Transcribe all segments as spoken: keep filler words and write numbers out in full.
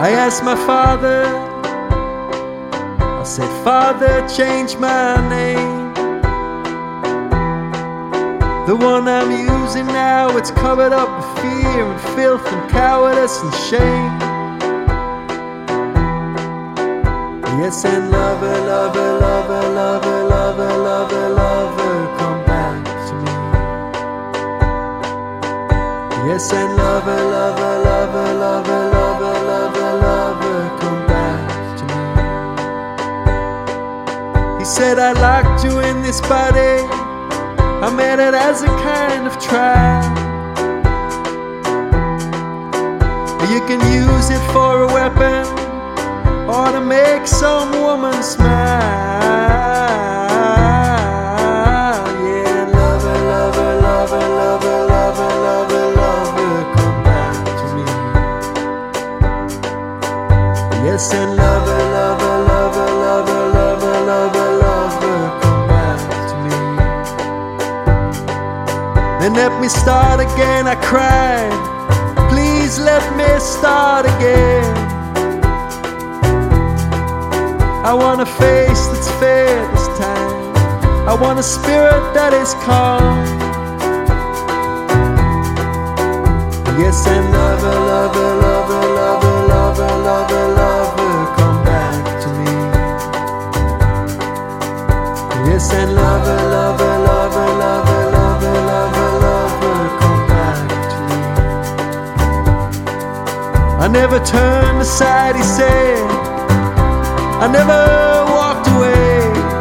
I asked my father, I said, Father, change my name. The one I'm using now, it's covered up with fear and filth and cowardice and shame. Yes, and lover, lover, lover, lover, lover, lover, lover, come back to me. Yes, and lover, lover, lover, lover, lover, lover, lover, come back to me. He said, I locked you in this body, I made it as a kind of trial. You can use it for a weapon, or to make some woman smile. Yeah, lover, lover, lover, lover, lover, lover, lover, come back to me. Yes, and lover, lover, lover, lover, lover, lover, lover, come back to me. Then let me start again, I cried. Please let me start again. I want a face that's fair this time. I want a spirit that is calm. Yes, and lover, lover, lover, lover, lover, lover, lover, come back to me. Yes, and lover, lover, lover, lover, lover, lover, lover, come back to me. I never turned aside, he said. I never walked away.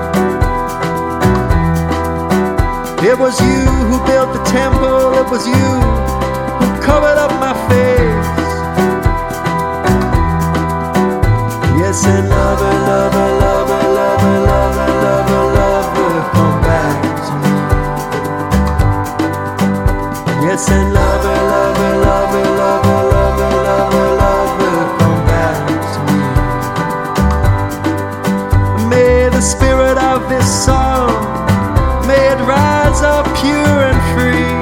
It was you who built the temple. It was you who covered up my face. Yes, and lover, lover, lover, lover, lover, lover, lover, come back to me. Yes, and lover, lover, lover, lover, lover, lover, lover, come back to me. May the spirit of this song, may it rise up pure and free.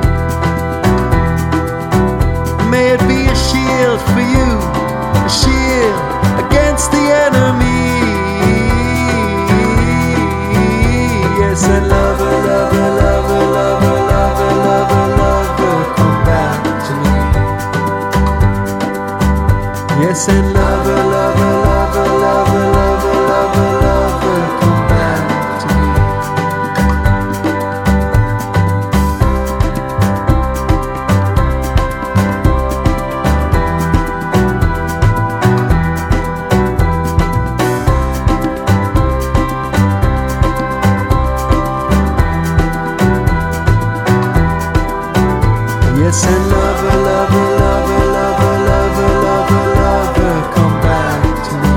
May it be a shield for you, a shield against the enemy. Yes, and lover, lover, lover, lover, lover, lover, lover, come back to me. Yes, and lover, lover, lover, lover, lover, lover, lover, come back to me. Yes, and lover, lover, lover, lover, lover, lover, lover, come back to me.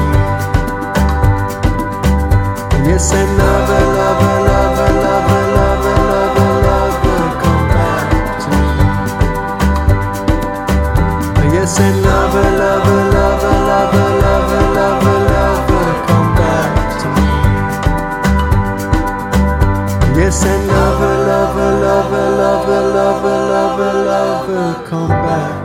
Yes, and lover, lover, lover, lover, lover, lover, lover, come back to me. Yes, and lover, lover, lover, lover, lover, lover, lover, come back to me. Yes, and lover, lover, lover, lover, lover, lover, lover, come back.